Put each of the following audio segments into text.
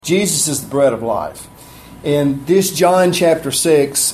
Jesus is the bread of life. In this John chapter 6,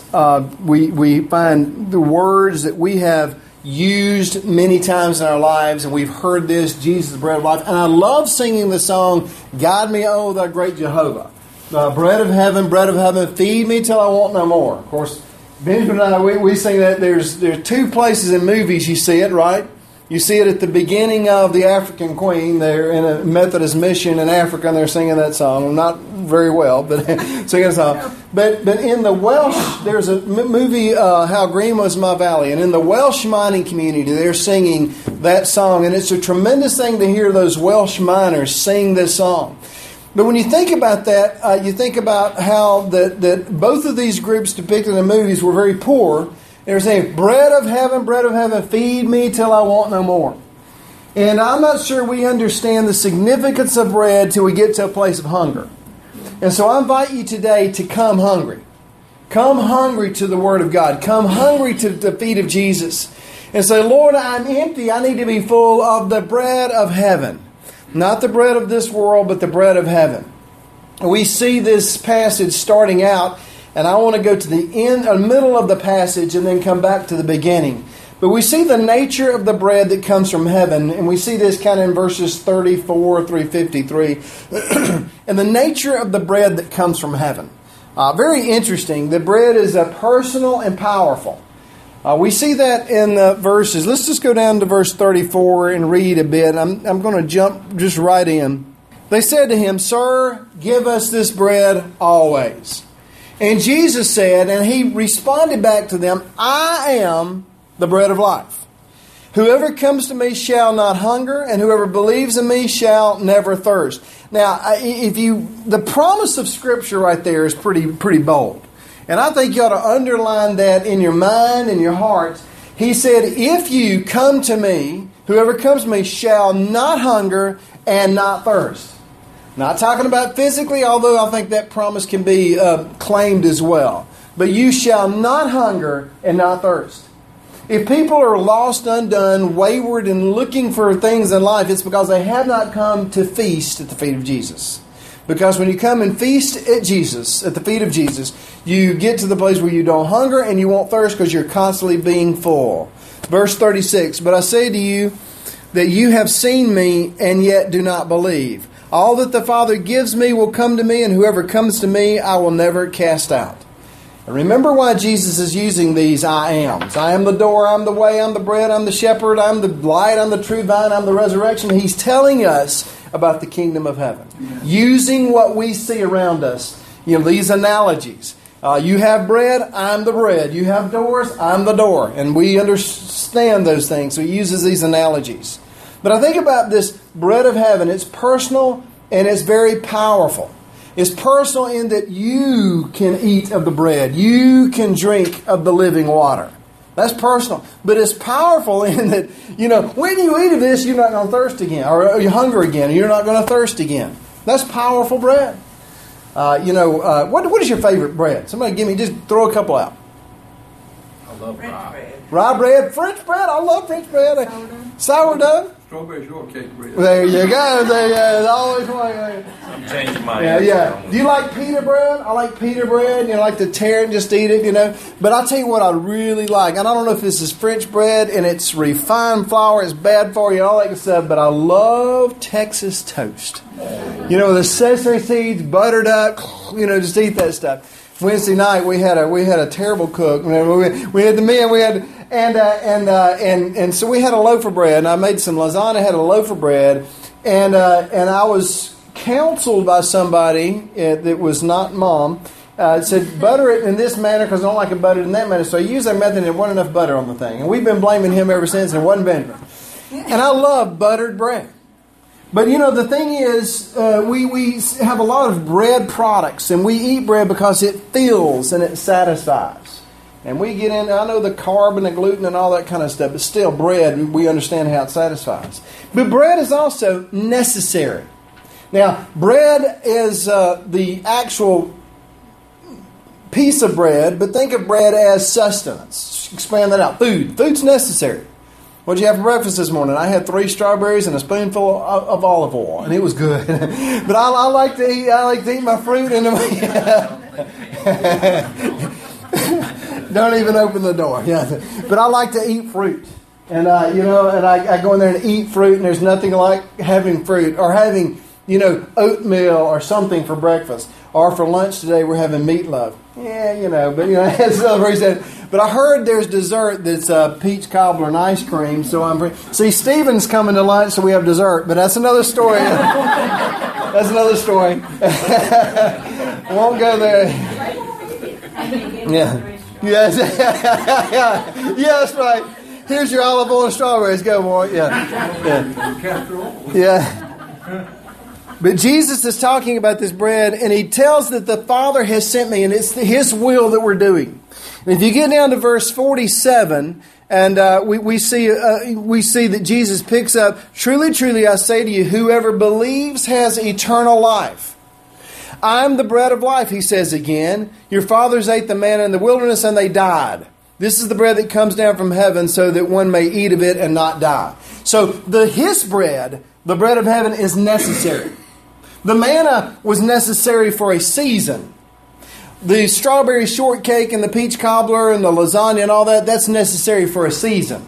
we find the words that we have used many times in our lives, and we've heard this, Jesus, the bread of life. And I love singing the song, Guide Me, O Thou Great Jehovah. Bread of heaven, feed me till I want no more. Of course, Benjamin and I, we sing that. There are two places in movies you see it, right? You see it at the beginning of The African Queen. They're in a Methodist mission in Africa, and they're singing that song. Not very well, but singing a song. But in the Welsh, there's a movie, How Green Was My Valley, and in the Welsh mining community, they're singing that song, and it's a tremendous thing to hear those Welsh miners sing this song. But when you think about that, you think about how that both of these groups depicted in the movies were very poor. They were saying, bread of heaven, feed me till I want no more. And I'm not sure we understand the significance of bread till we get to a place of hunger. And so I invite you today to come hungry. Come hungry to the Word of God. Come hungry to the feet of Jesus. And say, Lord, I'm empty. I need to be full of the bread of heaven. Not the bread of this world, but the bread of heaven. We see this passage starting out, and I want to go to the middle of the passage and then come back to the beginning. But we see the nature of the bread that comes from heaven, and we see this kind of in verses 34 through 53. And the nature of the bread that comes from heaven. Very interesting. The bread is personal and powerful. We see that in the verses. Let's just go down to verse 34 and read a bit. I'm going to jump just right in. They said to him, Sir, give us this bread always. And Jesus said, and he responded back to them, I am the bread of life. Whoever comes to me shall not hunger, and whoever believes in me shall never thirst. Now, the promise of Scripture right there is pretty bold. And I think you ought to underline that in your mind and your heart. He said, if you come to me, whoever comes to me shall not hunger and not thirst. Not talking about physically, although I think that promise can be claimed as well. But you shall not hunger and not thirst. If people are lost, undone, wayward, and looking for things in life, it's because they have not come to feast at the feet of Jesus. Because when you come and feast at Jesus, at the feet of Jesus, you get to the place where you don't hunger and you won't thirst because you're constantly being full. Verse 36, But I say to you that you have seen me and yet do not believe. All that the Father gives me will come to me, and whoever comes to me I will never cast out. And remember why Jesus is using these I ams. I am the door, I'm the way, I'm the bread, I'm the shepherd, I'm the light, I'm the true vine, I'm the resurrection. He's telling us about the kingdom of heaven. Yes. Using what we see around us. These analogies. You have bread, I'm the bread. You have doors, I'm the door. And we understand those things. So he uses these analogies. But I think about this bread of heaven. It's personal and it's very powerful. It's personal in that you can eat of the bread. You can drink of the living water. That's personal. But it's powerful in that, when you eat of this, you're not going to thirst again. Or you hunger again. You're not going to thirst again. That's powerful bread. What is your favorite bread? Somebody just throw a couple out. I love rye. Rye bread, French bread. I love French bread. Sourdough. Strawberry shortcake bread. There you go. Always one. I'm changing my answer. Yeah. Do you like pita bread? I like pita bread. I like to tear it and just eat it, But I'll tell you what I really like. And I don't know if this is French bread and it's refined flour, it's bad for you, all that good stuff. But I love Texas toast. The sesame seeds, buttered up, just eat that stuff. Wednesday night we had a terrible cook. We had the men, and so we had a loaf of bread, and I made some lasagna, had a loaf of bread, and I was counseled by somebody that was not Mom. Said butter it in this manner because I don't like it buttered in that manner. So I used that method and there wasn't enough butter on the thing, and we've been blaming him ever since, and it wasn't Benjamin. And I love buttered bread. But the thing is, we have a lot of bread products, and we eat bread because it fills and it satisfies. And we get in, I know the carb and the gluten and all that kind of stuff, but still bread, we understand how it satisfies. But bread is also necessary. Now, bread is the actual piece of bread, but think of bread as sustenance. Expand that out. Food. Food's necessary. What'd you have for breakfast this morning? I had 3 strawberries and a spoonful of olive oil, and it was good. But I like to eat my fruit and don't even open the door. Yeah, but I like to eat fruit, and I go in there and eat fruit, and there's nothing like having fruit or having oatmeal or something for breakfast. Or for lunch today, we're having meatloaf. Yeah, that's another reason. But I heard there's dessert that's peach cobbler and ice cream. So see, Stephen's coming to lunch, so we have dessert. But that's another story. That's another story. Won't go there. Yeah. Yes. Yeah, that's right. Here's your olive oil and strawberries. Go, boy. Yeah. But Jesus is talking about this bread, and He tells that the Father has sent me, and it's His will that we're doing. And if you get down to verse 47, and we see that Jesus picks up, "Truly, truly, I say to you, whoever believes has eternal life. I'm the bread of life," He says again. "Your fathers ate the manna in the wilderness, and they died. This is the bread that comes down from heaven, so that one may eat of it and not die." So His bread, the bread of heaven, is necessary. The manna was necessary for a season. The strawberry shortcake and the peach cobbler and the lasagna and all that's necessary for a season.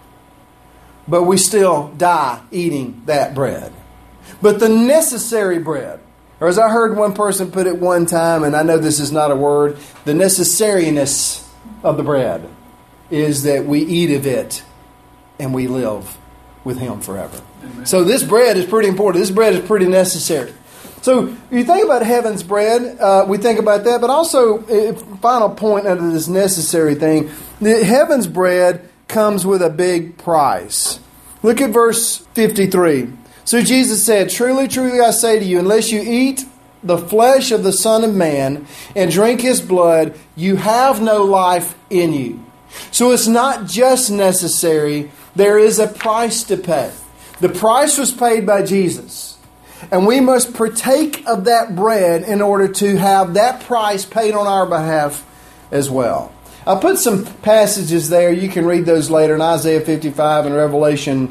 But we still die eating that bread. But the necessary bread, or as I heard one person put it one time, and I know this is not a word, the necessariness of the bread is that we eat of it and we live with Him forever. Amen. So this bread is pretty important. This bread is pretty necessary. So you think about heaven's bread, we think about that, but also, final point under this necessary thing, the heaven's bread comes with a big price. Look at verse 53. "So Jesus said, 'Truly, truly, I say to you, unless you eat the flesh of the Son of Man and drink His blood, you have no life in you.'" So it's not just necessary, there is a price to pay. The price was paid by Jesus. And we must partake of that bread in order to have that price paid on our behalf as well. I put some passages there. You can read those later in Isaiah 55 and Revelation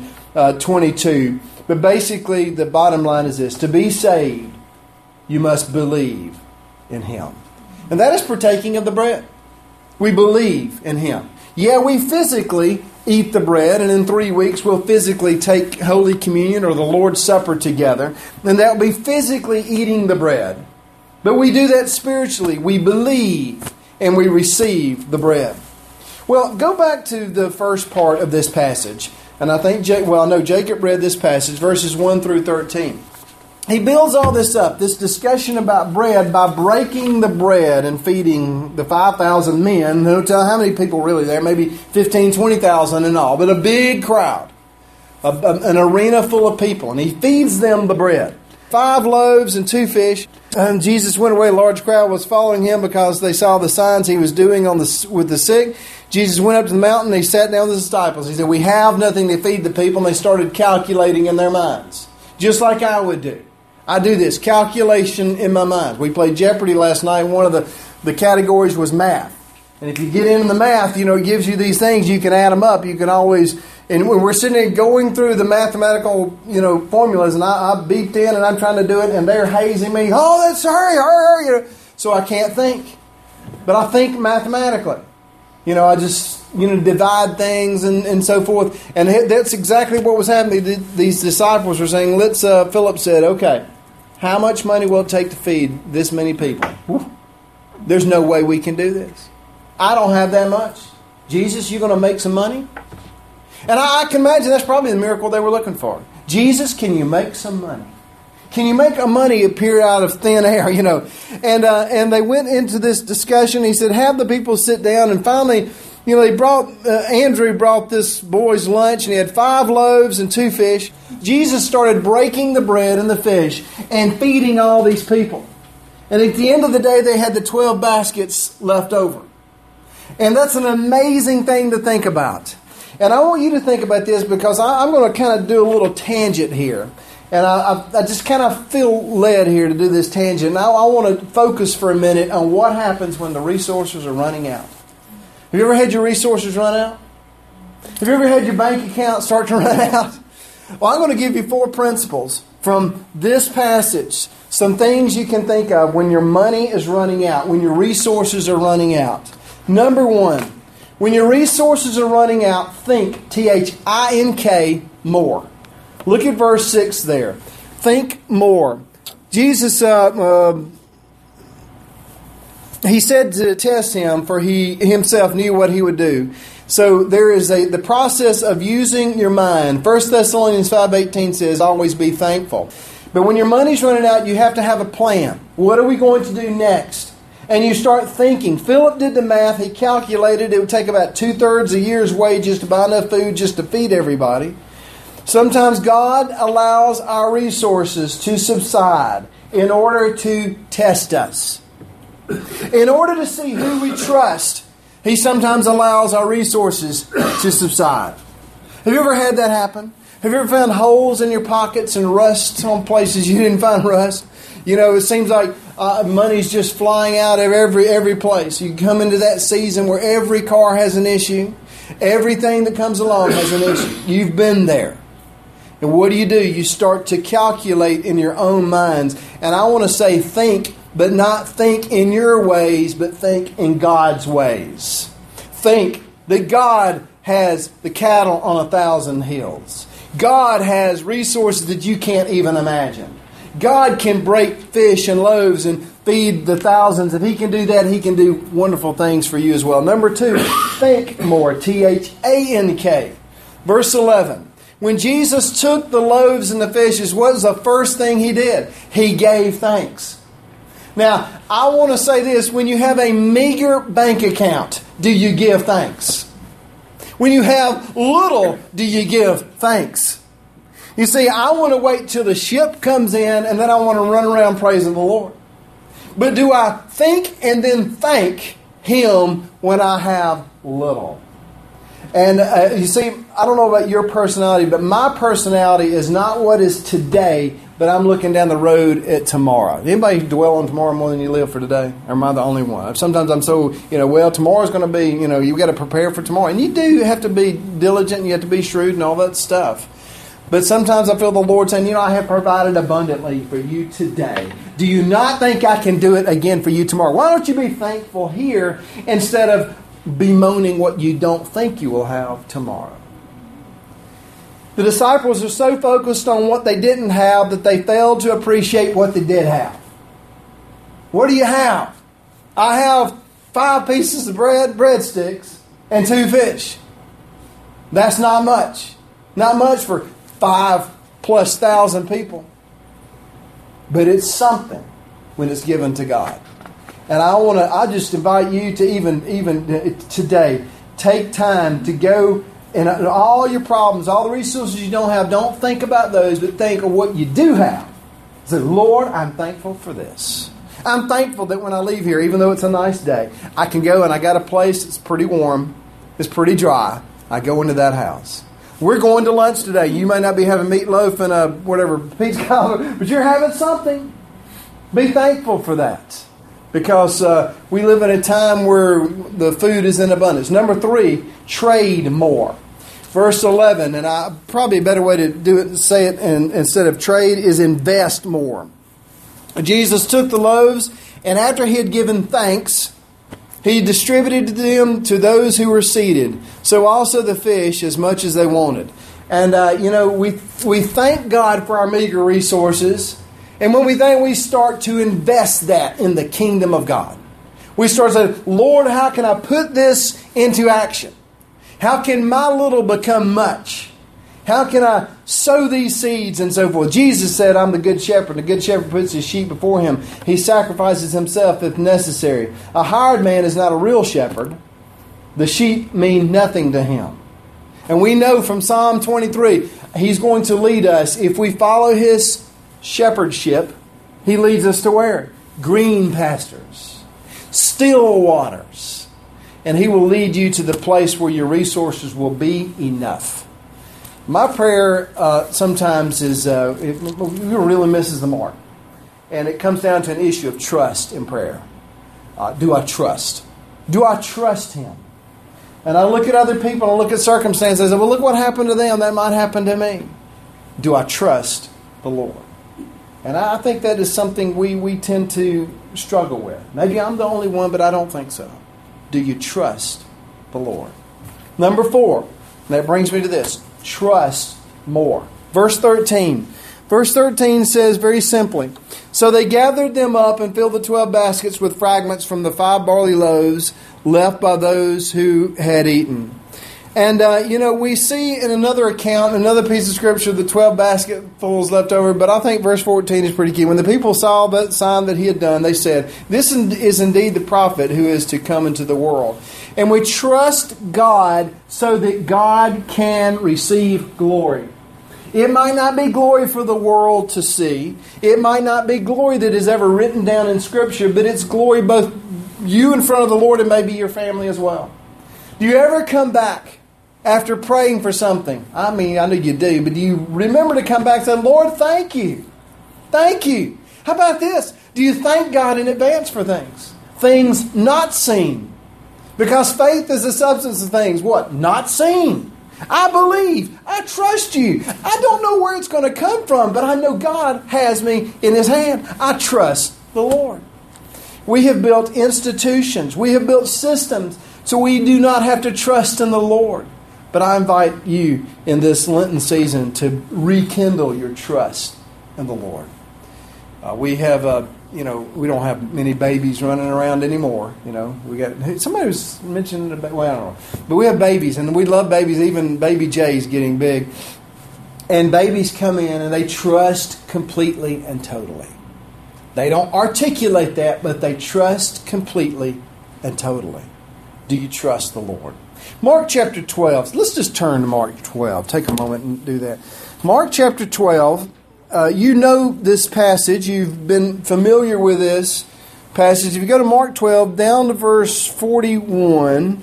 22. But basically, the bottom line is this. To be saved, you must believe in Him. And that is partaking of the bread. We believe in Him. Yeah, we physically eat the bread, and in 3 weeks we'll physically take Holy Communion or the Lord's Supper together, and that will be physically eating the bread. But we do that spiritually. We believe and we receive the bread. Well, go back to the first part of this passage, and I think, I know Jacob read this passage, verses 1 through 13. He builds all this up, this discussion about bread, by breaking the bread and feeding the 5,000 men. Don't tell how many people really there, maybe 15, 20,000 in all, but a big crowd, an arena full of people. And He feeds them the bread. 5 loaves and 2 fish. And Jesus went away. A large crowd was following Him because they saw the signs He was doing with the sick. Jesus went up to the mountain and He sat down with His disciples. He said, "We have nothing to feed the people." And they started calculating in their minds, just like I would do. I do this calculation in my mind. We played Jeopardy last night. One of the categories was math. And if you get into the math, it gives you these things. You can add them up. You can always... And when we're sitting there going through the mathematical, formulas, and I beeped in and I'm trying to do it, and they're hazing me. "Oh, that's hurry. So I can't think. But I think mathematically. I just, divide things and so forth. And that's exactly what was happening. These disciples were saying, Philip said, "Okay, how much money will it take to feed this many people? There's no way we can do this. I don't have that much. Jesus, you going to make some money?" And I can imagine that's probably the miracle they were looking for. "Jesus, can you make some money? Can you make money appear out of thin air?" And they went into this discussion. He said, "Have the people sit down." And finally, Andrew brought this boy's lunch, and he had 5 loaves and 2 fish. Jesus started breaking the bread and the fish and feeding all these people. And at the end of the day, they had the 12 baskets left over. And that's an amazing thing to think about. And I want you to think about this, because I'm going to kind of do a little tangent here. And I just kind of feel led here to do this tangent. Now I want to focus for a minute on what happens when the resources are running out. Have you ever had your resources run out? Have you ever had your bank account start to run out? Well, I'm going to give you 4 principles from this passage. Some things you can think of when your money is running out, when your resources are running out. Number 1, when your resources are running out, think, T-H-I-N-K, more. Look at verse 6 there. Think more. Jesus, he said to test him, for he himself knew what he would do. So there is the process of using your mind. 1 Thessalonians 5:18 says, always be thankful. But when your money's running out, you have to have a plan. What are we going to do next? And you start thinking. Philip did the math. He calculated it would take about 2/3 a year's wages to buy enough food just to feed everybody. Sometimes God allows our resources to subside in order to test us. In order to see who we trust, He sometimes allows our resources to subside. Have you ever had that happen? Have you ever found holes in your pockets and rust on places you didn't find rust? You know, it seems like money's just flying out of every place. You come into that season where every car has an issue. Everything that comes along has an issue. You've been there. And what do? You start to calculate in your own minds. And I want to say think, but not think in your ways, but think in God's ways. Think that God has the cattle on 1,000 hills. God has resources that you can't even imagine. God can break fish and loaves and feed the thousands. If He can do that, He can do wonderful things for you as well. Number 2, think more. T-H-A-N-K. Verse 11. When Jesus took the loaves and the fishes, what was the first thing He did? He gave thanks. Now, I want to say this. When you have a meager bank account, do you give thanks? When you have little, do you give thanks? You see, I want to wait till the ship comes in and then I want to run around praising the Lord. But do I think and then thank Him when I have little? And you see, I don't know about your personality, but my personality is not what is today, but I'm looking down the road at tomorrow. Anybody dwell on tomorrow more than you live for today? Or am I the only one? Sometimes I'm so, well, tomorrow's going to be, you've got to prepare for tomorrow. And you do have to be diligent, and you have to be shrewd and all that stuff. But sometimes I feel the Lord saying, I have provided abundantly for you today. Do you not think I can do it again for you tomorrow? Why don't you be thankful here instead of bemoaning what you don't think you will have tomorrow? The disciples are so focused on what they didn't have that they failed to appreciate what they did have. What do you have? I have 5 pieces of breadsticks, and 2 fish. That's not much. Not much for 5,000+ people. But it's something when it's given to God. And I just invite you to even today, take time to go and all your problems, all the resources you don't have, don't think about those, but think of what you do have. Say, Lord, I'm thankful for this. I'm thankful that when I leave here, even though it's a nice day, I can go and I got a place that's pretty warm, it's pretty dry. I go into that house. We're going to lunch today. You may not be having meatloaf and a pizza collar, but you're having something. Be thankful for that. Because we live in a time where the food is in abundance. Number 3, trade more. Verse 11, and probably a better way to say it instead of trade is invest more. Jesus took the loaves, and after He had given thanks, He distributed them to those who were seated. So also the fish, as much as they wanted. And we thank God for our meager resources. And when we start to invest that in the kingdom of God. We start saying, Lord, how can I put this into action? How can my little become much? How can I sow these seeds and so forth? Jesus said, I'm the good shepherd. The good shepherd puts his sheep before him. He sacrifices himself if necessary. A hired man is not a real shepherd. The sheep mean nothing to him. And we know from Psalm 23, He's going to lead us if we follow His shepherdship. He leads us to where? Green pastures, still waters. And He will lead you to the place where your resources will be enough. My prayer sometimes is, it really misses the mark. And it comes down to an issue of trust in prayer. Do I trust? Do I trust Him? And I look at other people, and I look at circumstances, and I say, well, look what happened to them. That might happen to me. Do I trust the Lord? And I think that is something we tend to struggle with. Maybe I'm the only one, but I don't think so. Do you trust the Lord? Number 4, and that brings me to this. Trust more. Verse 13. Verse 13 says very simply, so they gathered them up and filled the 12 baskets with fragments from the 5 barley loaves left by those who had eaten. And, we see in another account, another piece of Scripture, the 12 basketfuls left over. But I think verse 14 is pretty key. When the people saw that sign that he had done, they said, this is indeed the prophet who is to come into the world. And we trust God so that God can receive glory. It might not be glory for the world to see. It might not be glory that is ever written down in Scripture, but it's glory both you in front of the Lord and maybe your family as well. Do you ever come back after praying for something? I mean, I know you do, but do you remember to come back and say, Lord, thank you. Thank you. How about this? Do you thank God in advance for things? Things not seen. Because faith is the substance of things, what? Not seen. I believe. I trust you. I don't know where it's going to come from, but I know God has me in His hand. I trust the Lord. We have built institutions. We have built systems so we do not have to trust in the Lord. But I invite you in this Lenten season to rekindle your trust in the Lord. We have, we don't have many babies running around anymore. We got somebody was mentioning about. Well, I don't know, but we have babies, and we love babies. Even baby Jay's getting big, and babies come in and they trust completely and totally. They don't articulate that, but they trust completely and totally. Do you trust the Lord? Mark chapter 12. Let's just turn to Mark 12. Take a moment and do that. Mark chapter 12. You know this passage. You've been familiar with this passage. If you go to Mark 12, down to verse 41.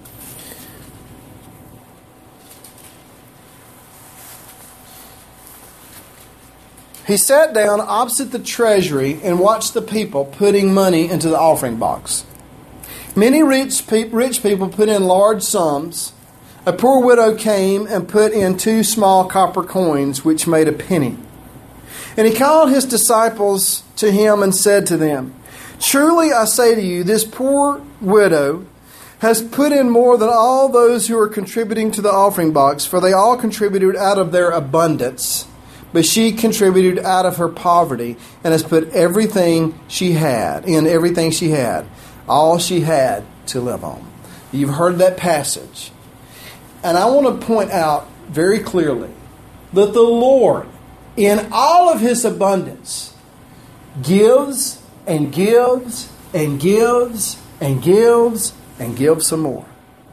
He sat down opposite the treasury and watched the people putting money into the offering box. Many rich people put in large sums. A poor widow came and put in 2 small copper coins, which made a penny. And he called his disciples to him and said to them, truly I say to you, this poor widow has put in more than all those who are contributing to the offering box, for they all contributed out of their abundance. But she contributed out of her poverty and has put everything she had, all she had to live on. You've heard that passage. And I want to point out very clearly that the Lord, in all of His abundance, gives and gives and gives and gives and gives some more.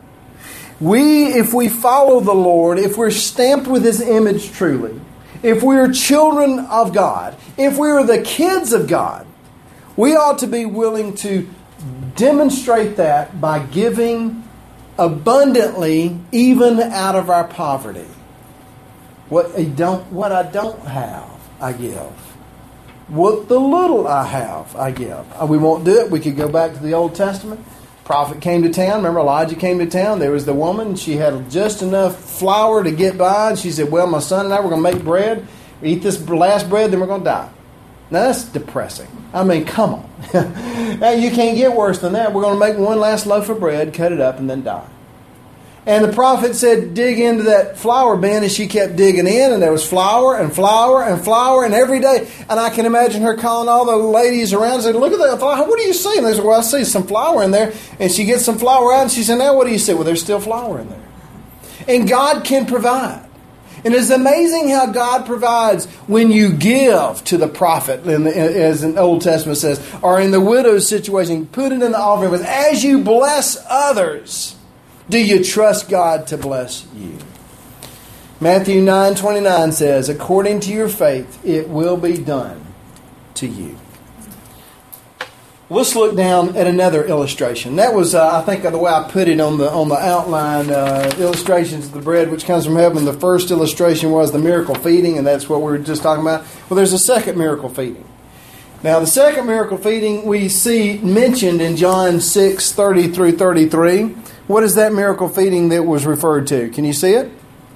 If we follow the Lord, if we're stamped with His image truly, if we are children of God, if we are the kids of God, we ought to be willing to demonstrate that by giving abundantly, even out of our poverty. What I don't have, I give. What the little I have, I give. We won't do it. We could go back to the Old Testament. Prophet came to town. Remember, Elijah came to town. There was the woman. She had just enough flour to get by. And she said, well, my son and I, we're going to make bread. We eat this last bread, then we're going to die. Now, that's depressing. I mean, come on. Now, you can't get worse than that. We're going to make one last loaf of bread, cut it up, and then die. And the prophet said, dig into that flour bin, and she kept digging in, and there was flour and flour and flour, and every day. And I can imagine her calling all the ladies around and saying, look at that flour. What do you see? And they said, well, I see some flour in there. And she gets some flour out, and she said, now what do you see? Well, there's still flour in there. And God can provide. And it's amazing how God provides when you give to the prophet, as the Old Testament says, or in the widow's situation, put it in the offering. But as you bless others, do you trust God to bless you? Matthew 9:29 says, according to your faith, it will be done to you. Let's look down at another illustration. That was, I think, the way I put it on the outline, illustrations of the bread which comes from heaven. The first illustration was the miracle feeding, and that's what we were just talking about. Well, there's a second miracle feeding. Now, the second miracle feeding we see mentioned in John 6:30 through 33. What is that miracle feeding that was referred to? Can you see it?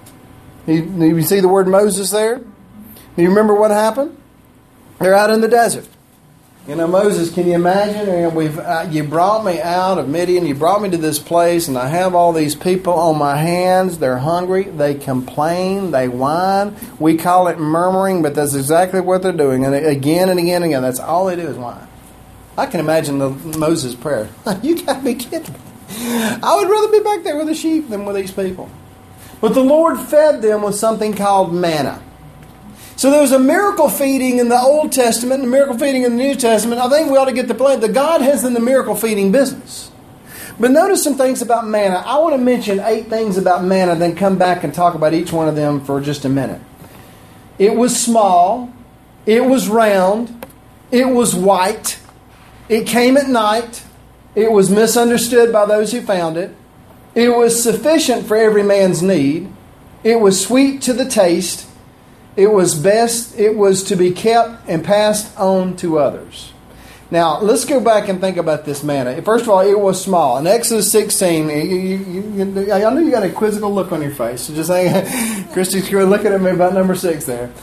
You see the word Moses there? Do you remember what happened? They're out in the desert. Moses, can you imagine? You brought me out of Midian. You brought me to this place, and I have all these people on my hands. They're hungry. They complain. They whine. We call it murmuring, but that's exactly what they're doing. And again and again and again, that's all they do is whine. I can imagine Moses' prayer. You got to be kidding me. I would rather be back there with the sheep than with these people. But the Lord fed them with something called manna. So there was a miracle feeding in the Old Testament and a miracle feeding in the New Testament. I think we ought to get the point that God has in the miracle feeding business. But notice some things about manna. I want to mention 8 things about manna, then come back and talk about each one of them for just a minute. It was small. It was round. It was white. It came at night. It was misunderstood by those who found it. It was sufficient for every man's need. It was sweet to the taste. It was best. It was to be kept and passed on to others. Now, let's go back and think about this manna. First of all, it was small. In Exodus 16, I know you got a quizzical look on your face. So just saying, Christy's looking at me about number 6 there.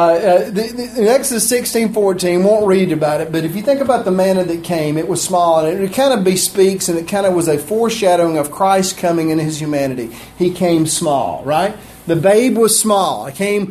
In Exodus 16:14, won't read about it, but if you think about the manna that came, it was small, and it kind of bespeaks, and it kind of was a foreshadowing of Christ coming in His humanity. He came small, right? The babe was small. It came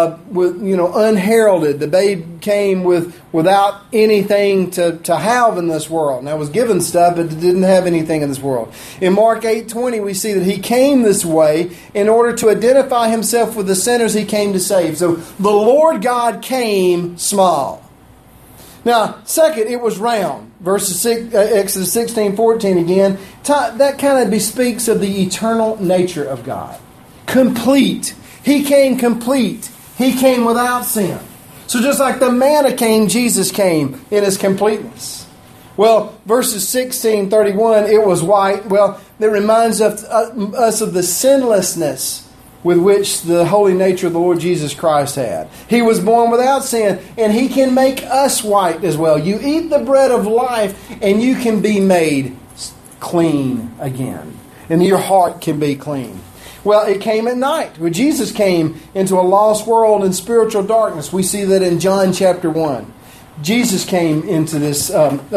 unheralded. The babe came without anything to have in this world. Now, it was given stuff, but it didn't have anything in this world. In Mark 8:20, we see that He came this way in order to identify Himself with the sinners He came to save. So the Lord God came small. Now, second, it was round. Exodus 16:14 again. That kind of bespeaks of the eternal nature of God. Complete. He came complete. He came without sin. So just like the manna came, Jesus came in His completeness. Well, verses 16:31, it was white. Well, that reminds us of the sinlessness with which the holy nature of the Lord Jesus Christ had. He was born without sin, and He can make us white as well. You eat the bread of life, and you can be made clean again. And your heart can be clean. Well, it came at night. When Jesus came into a lost world in spiritual darkness, we see that in John chapter 1. Jesus came into this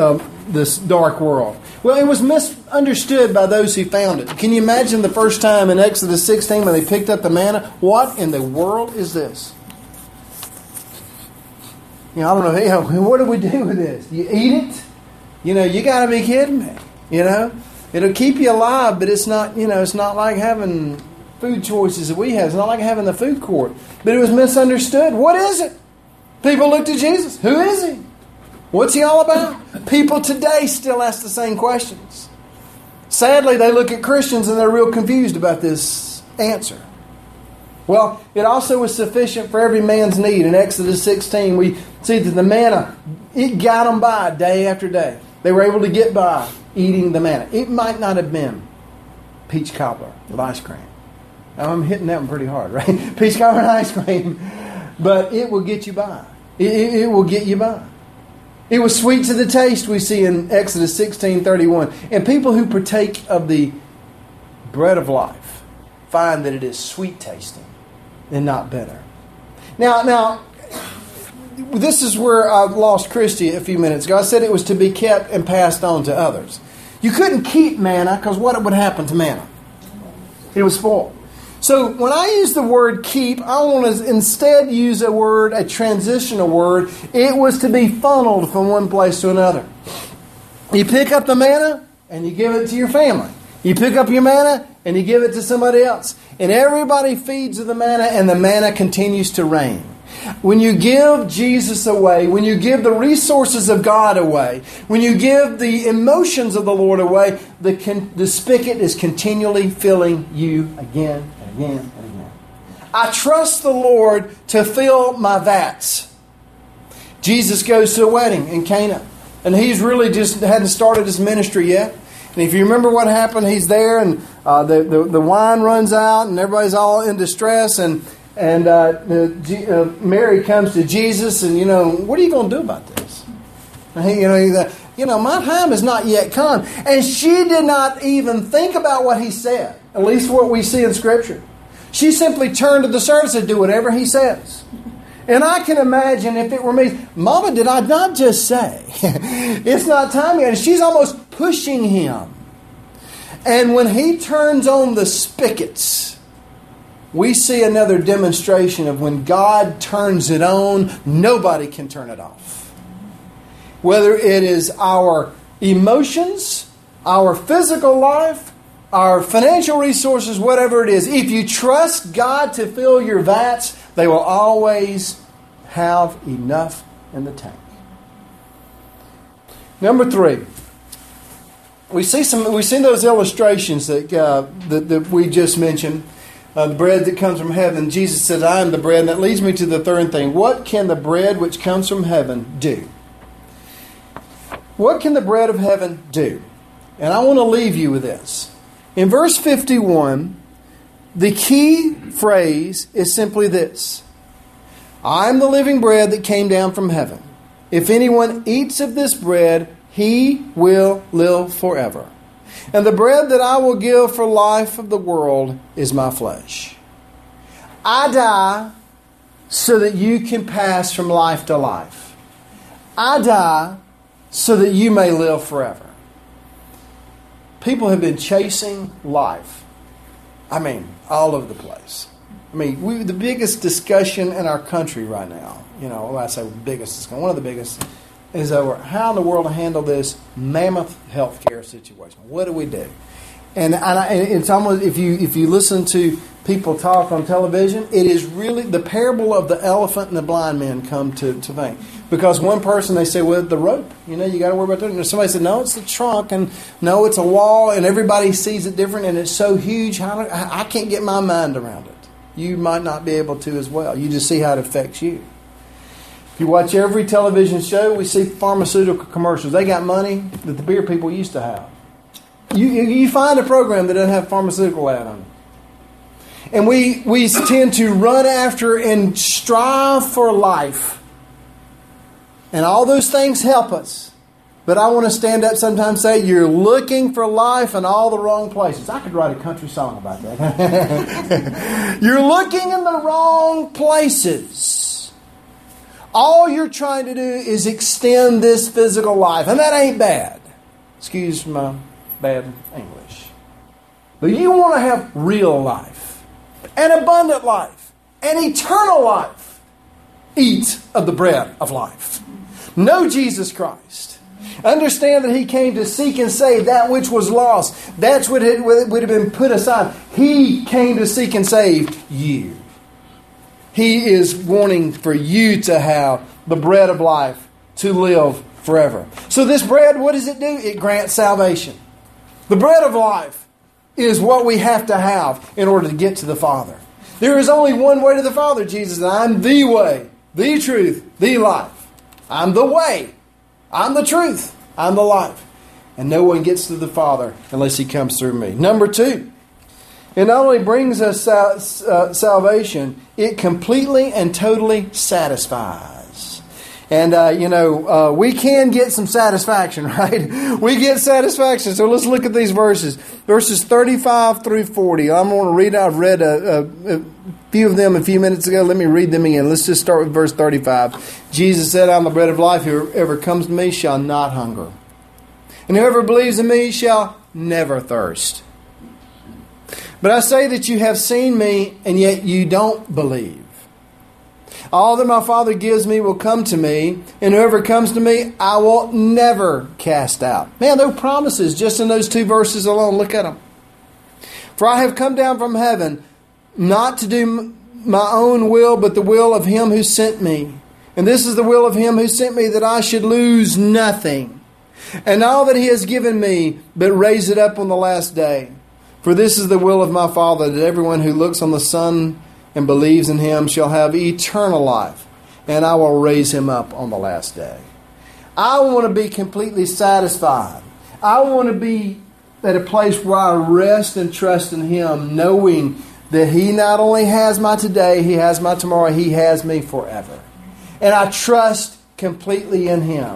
dark world. Well, it was misunderstood by those who found it. Can you imagine the first time in Exodus 16 when they picked up the manna? What in the world is this? I don't know. What do we do with this? You eat it? You got to be kidding me. It'll keep you alive, but it's not. It's not like having food choices that we have. It's not like having the food court. But it was misunderstood. What is it? People looked at Jesus. Who is He? What's He all about? People today still ask the same questions. Sadly, they look at Christians and they're real confused about this answer. Well, it also was sufficient for every man's need. In Exodus 16, we see that the manna, it got them by day after day. They were able to get by eating the manna. It might not have been peach cobbler with ice cream. I'm hitting that one pretty hard, right? Peach cobbler and ice cream. But it will get you by. It will get you by. It was sweet to the taste, we see in Exodus 16:31. And people who partake of the bread of life find that it is sweet tasting and not bitter. Now, this is where I lost Christy a few minutes ago. I said it was to be kept and passed on to others. You couldn't keep manna because what would happen to manna? It was spoiled. So when I use the word keep, I want to instead use a transitional word. It was to be funneled from one place to another. You pick up the manna and you give it to your family. You pick up your manna and you give it to somebody else. And everybody feeds of the manna and the manna continues to reign. When you give Jesus away, when you give the resources of God away, when you give the emotions of the Lord away, the spigot is continually filling you again and again and again. I trust the Lord to fill my vats. Jesus goes to a wedding in Cana, and He's really just hadn't started His ministry yet. And if you remember what happened, He's there, and the wine runs out, and everybody's all in distress, and Mary comes to Jesus, and what are you going to do about this? My time has not yet come. And she did not even think about what he said, at least what we see in Scripture. She simply turned to the servant and said, do whatever he says. And I can imagine if it were me, Mama, did I not just say, it's not time yet? And she's almost pushing him. And when he turns on the spigots, we see another demonstration of when God turns it on, nobody can turn it off. Whether it is our emotions, our physical life, our financial resources, whatever it is, if you trust God to fill your vats, they will always have enough in the tank. Number 3. We see those illustrations that we just mentioned. The bread that comes from heaven. Jesus said, I am the bread. And that leads me to the third thing. What can the bread which comes from heaven do? What can the bread of heaven do? And I want to leave you with this. In verse 51, the key phrase is simply this. I am the living bread that came down from heaven. If anyone eats of this bread, he will live forever. And the bread that I will give for life of the world is my flesh. I die so that you can pass from life to life. I die so that you may live forever. People have been chasing life. All over the place. The biggest discussion in our country right now, when I say biggest discussion, one of the biggest, is over how in the world to handle this mammoth healthcare situation. What do we do? And it's almost, if you listen to people talk on television, it is really the parable of the elephant and the blind man come to think. Because one person, they say, well, the rope, you got to worry about that. And somebody said, no, it's the trunk, and no, it's a wall, and everybody sees it different, and it's so huge, I can't get my mind around it. You might not be able to as well. You just see how it affects you. If you watch every television show, we see pharmaceutical commercials. They got money that the beer people used to have. You find a program that doesn't have pharmaceutical ad on it. And we tend to run after and strive for life. And all those things help us. But I want to stand up sometimes and say, you're looking for life in all the wrong places. I could write a country song about that. You're looking in the wrong places. All you're trying to do is extend this physical life. And that ain't bad. Excuse my bad English. But you want to have real life, an abundant life, an eternal life. Eat of the bread of life. Know Jesus Christ. Understand that He came to seek and save that which was lost. That's what would have been put aside. He came to seek and save you. He is wanting for you to have the bread of life, to live forever. So this bread, what does it do? It grants salvation. The bread of life is what we have to have in order to get to the Father. There is only one way to the Father, Jesus said. I'm the way, the truth, the life. I'm the way. I'm the truth. I'm the life. And no one gets to the Father unless He comes through me. Number 2, it not only brings us salvation, it completely and totally satisfies. And, we can get some satisfaction, right? We get satisfaction. So let's look at these verses. Verses 35 through 40. I'm going to read. I've read a few of them a few minutes ago. Let me read them again. Let's just start with verse 35. Jesus said, I'm the bread of life. Whoever comes to me shall not hunger. And whoever believes in me shall never thirst. But I say that you have seen me, and yet you don't believe. All that my Father gives me will come to me, and whoever comes to me, I will never cast out. Man, there are promises just in those 2 verses alone. Look at them. For I have come down from heaven, not to do my own will, but the will of Him who sent me. And this is the will of Him who sent me, that I should lose nothing, and all that He has given me, but raise it up on the last day. For this is the will of my Father, that everyone who looks on the Son and believes in Him shall have eternal life, and I will raise him up on the last day. I want to be completely satisfied. I want to be at a place where I rest and trust in Him, knowing that He not only has my today, He has my tomorrow, He has me forever. And I trust completely in Him.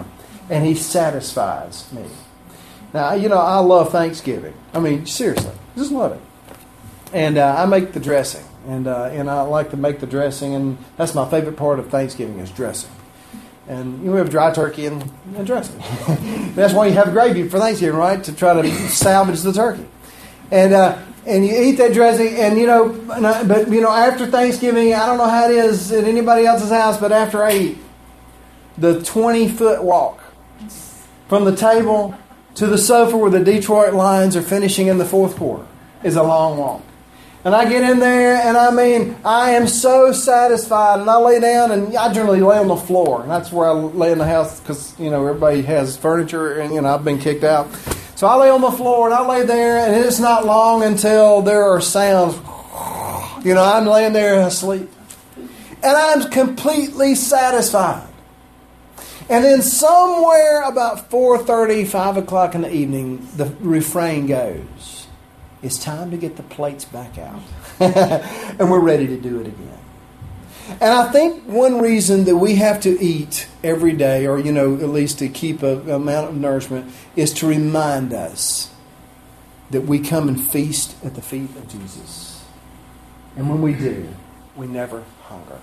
and He satisfies me. Now, I love Thanksgiving. I mean, seriously, just love it. And I make the dressing, and I like to make the dressing, and that's my favorite part of Thanksgiving is dressing. And we have dry turkey and dressing. That's why you have gravy for Thanksgiving, right? To try to salvage the turkey. And you eat that dressing, and but after Thanksgiving, I don't know how it is at anybody else's house, but after I eat, the 20-foot walk from the table to the sofa where the Detroit Lions are finishing in the fourth quarter is a long walk. And I get in there, and I am so satisfied. And I lay down, and I generally lay on the floor. And that's where I lay in the house because, everybody has furniture, and, I've been kicked out. So I lay on the floor, and I lay there, and it's not long until there are sounds. I'm laying there asleep. And I'm completely satisfied. And then somewhere about 4:30, 5 o'clock in the evening, the refrain goes, it's time to get the plates back out. And we're ready to do it again. And I think one reason that we have to eat every day, or, at least to keep an amount of nourishment, is to remind us that we come and feast at the feet of Jesus. And when we do, we never hunger.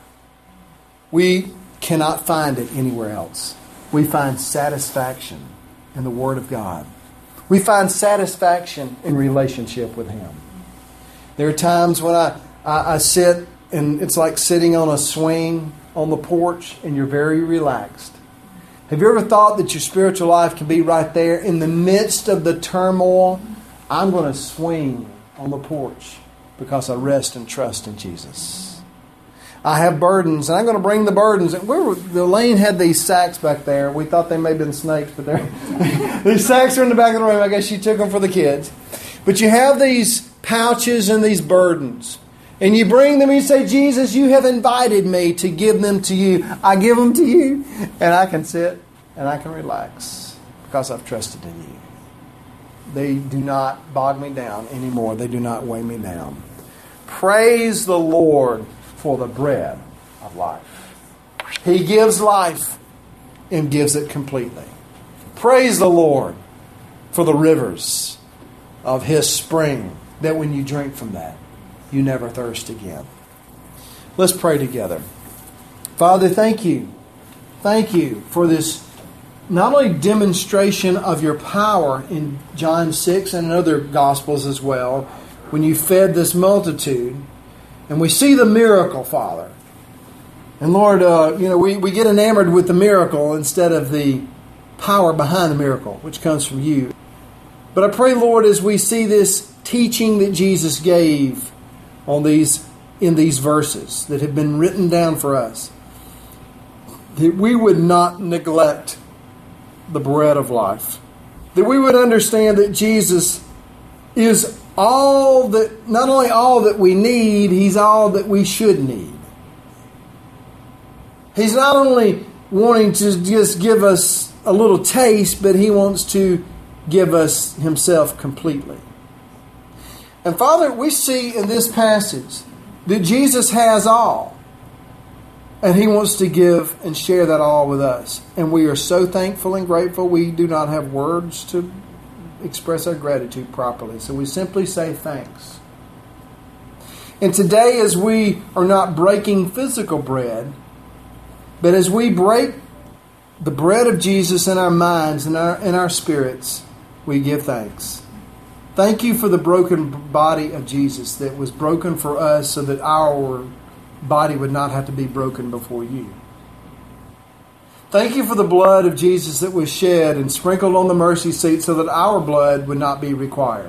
We cannot find it anywhere else. We find satisfaction in the Word of God. We find satisfaction in relationship with Him. There are times when I sit, and it's like sitting on a swing on the porch, and you're very relaxed. Have you ever thought that your spiritual life can be right there in the midst of the turmoil? I'm going to swing on the porch because I rest and trust in Jesus. I have burdens, and I'm going to bring the burdens. Elaine had these sacks back there. We thought they may have been snakes, but these sacks are in the back of the room. I guess she took them for the kids. But you have these pouches and these burdens. And you bring them and you say, Jesus, you have invited me to give them to you. I give them to you. And I can sit and I can relax because I've trusted in you. They do not bog me down anymore. They do not weigh me down. Praise the Lord for the bread of life. He gives life and gives it completely. Praise the Lord for the rivers of His spring, that when you drink from that, you never thirst again. Let's pray together. Father, thank you. Thank you for this not only demonstration of your power in John 6 and in other Gospels as well, when you fed this multitude, and we see the miracle, Father. And Lord, we get enamored with the miracle instead of the power behind the miracle, which comes from you. But I pray, Lord, as we see this teaching that Jesus gave in these verses that have been written down for us, that we would not neglect the bread of life. That we would understand that Jesus is all that, not only all that we need, He's all that we should need. He's not only wanting to just give us a little taste, but He wants to give us Himself completely. And Father, we see in this passage that Jesus has all. And He wants to give and share that all with us. And we are so thankful and grateful. We do not have words to express our gratitude properly. So we simply say thanks. And today, as we are not breaking physical bread, but as we break the bread of Jesus in our minds and in our spirits, we give thanks. Thank you for the broken body of Jesus that was broken for us so that our body would not have to be broken before you. Thank you for the blood of Jesus that was shed and sprinkled on the mercy seat so that our blood would not be required.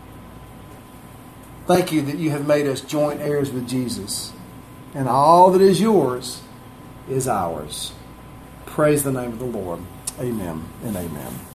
Thank you that you have made us joint heirs with Jesus. And all that is yours is ours. Praise the name of the Lord. Amen and amen.